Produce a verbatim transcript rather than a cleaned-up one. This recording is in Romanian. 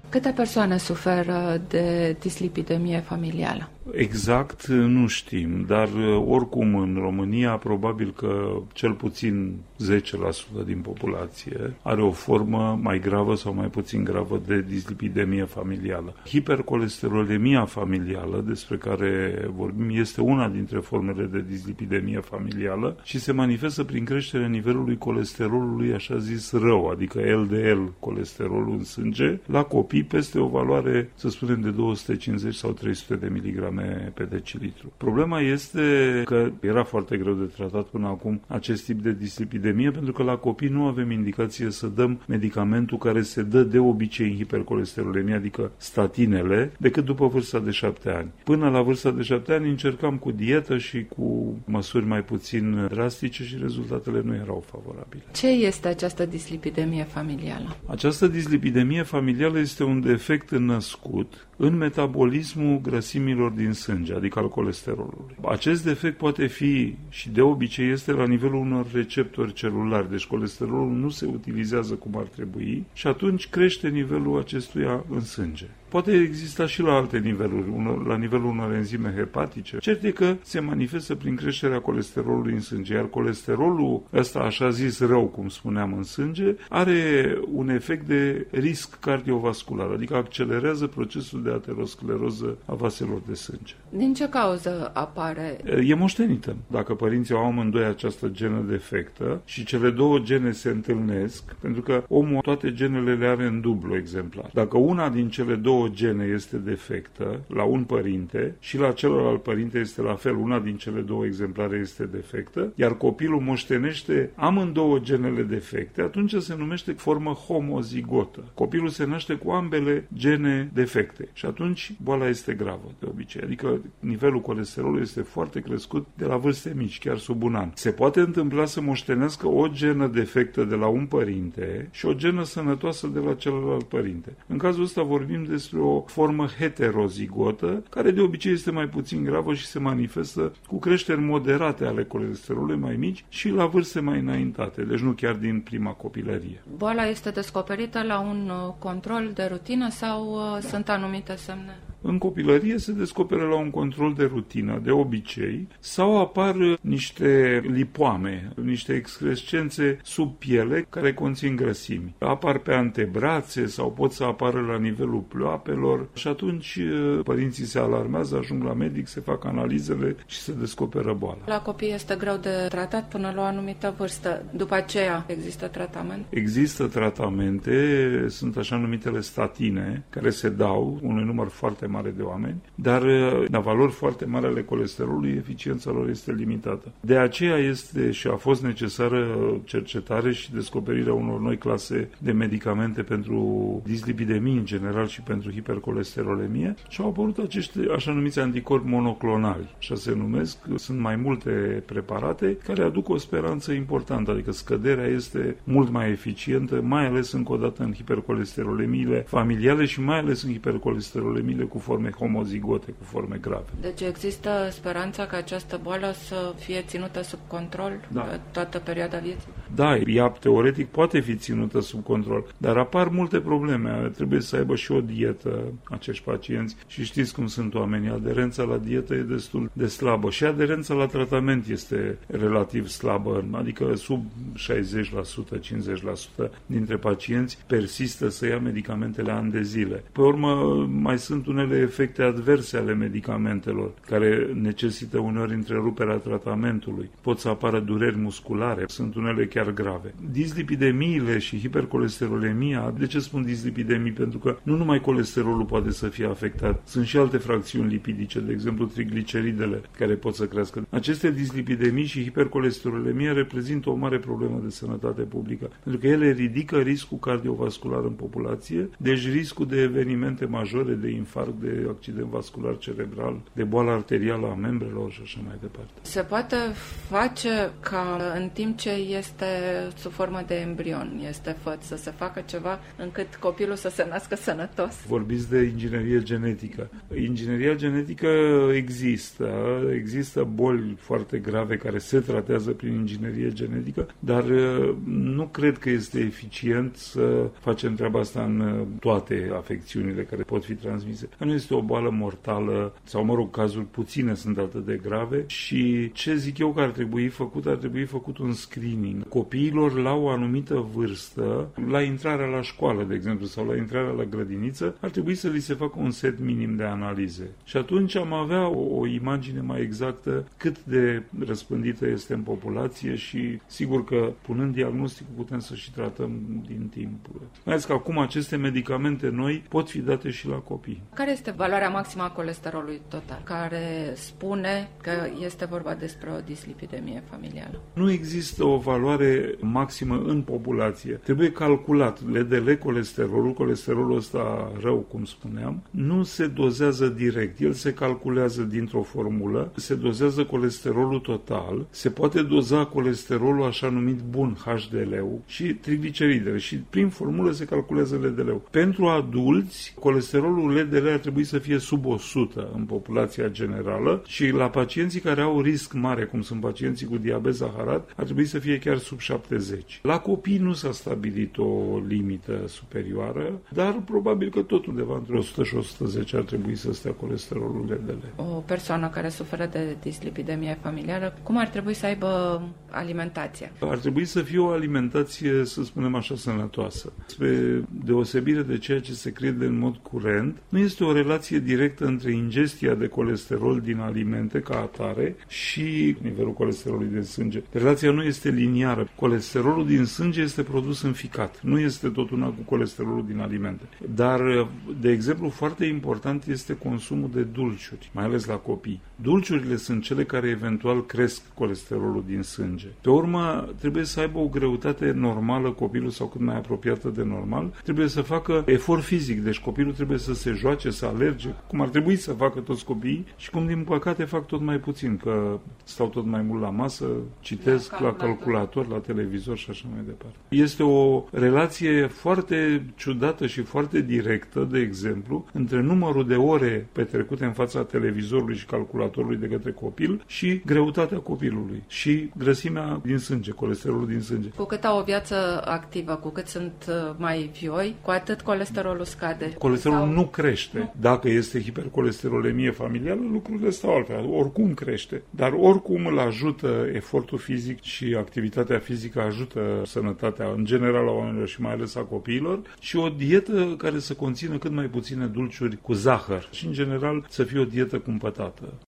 Câte persoane suferă de dislipidemie familială? Exact nu știm, dar oricum în România probabil că cel puțin zece la sută din populație are o formă mai gravă sau mai puțin gravă de dislipidemie familială. Hipercolesterolemia familială, despre care vorbim, este una dintre formele de dislipidemie familială și se manifestă prin creșterea nivelului colesterolului, așa zis rău, adică L D L, colesterolul în sânge, la copii peste o valoare, să spunem, de două sute cincizeci sau trei sute de miligrame pe decilitru. Problema este că era foarte greu de tratat până acum acest tip de dislipidemie, pentru că la copii nu avem indicație să dăm medicamentul care se dă de obicei în hipercolesterolemie, adică statinele, decât după vârsta de șapte ani. Până la vârsta de șapte ani încercam cu dietă și cu măsuri mai puțin drastice și rezultatele nu erau favorabile. Ce este această dislipidemie familială? Această dislipidemie familială este un defect născut în metabolismul grăsimilor din sânge, adică al colesterolului. Acest defect poate fi și de obicei este la nivelul unor receptori celulari, deci colesterolul nu se utilizează cum ar trebui și atunci crește nivelul acestuia în sânge. Poate exista și la alte niveluri, la nivelul unor enzime hepatice. Cert e că se manifestă prin creșterea colesterolului în sânge, iar colesterolul ăsta, așa zis rău, cum spuneam, în sânge, are un efect de risc cardiovascular, adică accelerează procesul de ateroscleroză a vaselor de sânge. Din ce cauză apare? E moștenită. Dacă părinții au amândoi această genă defectă și cele două gene se întâlnesc, pentru că omul toate genele le are în dublu exemplar. Dacă una din cele două gene este defectă la un părinte și la celălalt părinte este la fel, una din cele două exemplare este defectă, iar copilul moștenește amândouă genele defecte, atunci se numește formă homozigotă. Copilul se naște cu ambele gene defecte și atunci boala este gravă de obicei, adică nivelul colesterolului este foarte crescut de la vârste mici, chiar sub un an. Se poate întâmpla să moștenească o genă defectă de la un părinte și o genă sănătoasă de la celălalt părinte. În cazul ăsta vorbim despre o formă heterozigotă, care de obicei este mai puțin gravă și se manifestă cu creșteri moderate ale colesterolului mai mici și la vârste mai înaintate, deci nu chiar din prima copilărie. Boala este descoperită la un control de rutină sau uh, sunt anumite semne? În copilărie se descoperă la un control de rutină, de obicei, sau apar niște lipoame, niște excrescențe sub piele care conțin grăsimi. Apar pe antebrațe sau pot să apară la nivelul ploapelor și atunci părinții se alarmează, ajung la medic, se fac analizele și se descoperă boala. La copii este greu de tratat până la o anumită vârstă. După aceea există tratament? Există tratamente, sunt așa numitele statine, care se dau unui număr foarte mare de oameni, dar la valori foarte mari ale colesterolului, eficiența lor este limitată. De aceea este și a fost necesară cercetare și descoperirea unor noi clase de medicamente pentru dislipidemie în general și pentru hipercolesterolemie și au apărut acești așa numiți anticorpi monoclonali, așa se numesc. Sunt mai multe preparate care aduc o speranță importantă, adică scăderea este mult mai eficientă, mai ales încă o dată în hipercolesterolemiile familiale și mai ales în hipercolesterolemiile cu forme homozigote, cu forme grave. Deci există speranța ca această boală să fie ținută sub control da. pe toată perioada vieții? Da, ea teoretic poate fi ținută sub control, dar apar multe probleme. Trebuie să aibă și o dietă acești pacienți și știți cum sunt oamenii. Aderența la dietă e destul de slabă și aderența la tratament este relativ slabă, adică sub șaizeci la sută, cincizeci la sută dintre pacienți persistă să ia medicamentele ani de zile. Pe urmă, mai sunt unele efecte adverse ale medicamentelor, care necesită uneori întreruperea tratamentului. Pot să apară dureri musculare, sunt unele chiar grave. Dislipidemiile și hipercolesterolemia, de ce spun dislipidemii? Pentru că nu numai colesterolul poate să fie afectat, sunt și alte fracțiuni lipidice, de exemplu trigliceridele, care pot să crească. Aceste dislipidemii și hipercolesterolemia reprezintă o mare problemă de sănătate publică, pentru că ele ridică riscul cardiovascular în populație, deci riscul de evenimente majore, de infarct, de accident vascular cerebral, de boală arterială a membrelor și așa mai departe. Se poate face ca în timp ce este sub formă de embrion, este făt, să se facă ceva încât copilul să se nască sănătos? Vorbiți de inginerie genetică. Ingineria genetică există, există boli foarte grave care se tratează prin inginerie genetică, dar nu cred că este eficient să facem treaba asta în toate afecțiunile care pot fi transmise. Nu este o boală mortală, sau mă rog, cazuri puține sunt atât de grave și ce zic eu că ar trebui făcut, ar trebui făcut un screening copiilor la o anumită vârstă, la intrarea la școală, de exemplu, sau la intrarea la grădiniță, ar trebui să li se facă un set minim de analize. Și atunci am avea o, o imagine mai exactă cât de răspândită este în populație și sigur că punând diagnosticul putem să și tratăm din timp. Mai ales că acum aceste medicamente noi pot fi date și la copii. Care este valoarea maximă a colesterolului total, care spune că este vorba despre o dislipidemie familială? Nu există o valoare maximă în populație. Trebuie calculat L D L, colesterolul, colesterolul ăsta rău, cum spuneam, nu se dozează direct. El se calculează dintr-o formulă, se dozează colesterolul total, se poate doza colesterolul așa numit bun, H D L-ul, și trigliceridele și prin formulă se calculează L D L-ul. Pentru adulți, colesterolul L D L ar trebui să fie sub o sută în populația generală și la pacienții care au risc mare, cum sunt pacienții cu diabet zaharat, ar trebui să fie chiar sub șaptezeci. La copii nu s-a stabilit o limită superioară, dar probabil că tot undeva între o sută și o sută zece ar trebui să stea colesterolul L D L. O persoană care suferă de dislipidemie familială, cum ar trebui să aibă alimentația? Ar trebui să fie o alimentație, să spunem așa, sănătoasă. Spre deosebire de ceea ce se crede în mod curent, nu este o relație directă între ingestia de colesterol din alimente ca atare și nivelul colesterolului din sânge. Relația nu este liniară. Colesterolul din sânge este produs în ficat. Nu este tot una cu colesterolul din alimente. Dar, de exemplu, foarte important este consumul de dulciuri, mai ales la copii. Dulciurile sunt cele care eventual cresc colesterolul din sânge. Pe urmă, trebuie să aibă o greutate normală copilul sau cât mai apropiată de normal. Trebuie să facă efort fizic, deci copilul trebuie să se joace, să alerge, cum ar trebui să facă toți copiii și cum din păcate fac tot mai puțin, că stau tot mai mult la masă, citesc la calculator, la, calculator, la televizor și așa mai departe. Este o relație foarte ciudată și foarte directă, de exemplu, între numărul de ore petrecute în fața televizorului și calculatorului de către copil și greutatea copilului și grăsimea din sânge, colesterolul din sânge. Cu cât au o viață activă, cu cât sunt mai vioi, cu atât colesterolul scade. Colesterolul sau... nu crește. Nu. Dacă este hipercolesterolemie familială, lucrurile stau altfel. Oricum crește. Dar oricum îl ajută efortul fizic și activitatea fizică ajută sănătatea în general a oamenilor și mai ales a copiilor și o dietă care să conțină cât mai puține dulciuri cu zahăr și în general să fie o dietă cumpătată.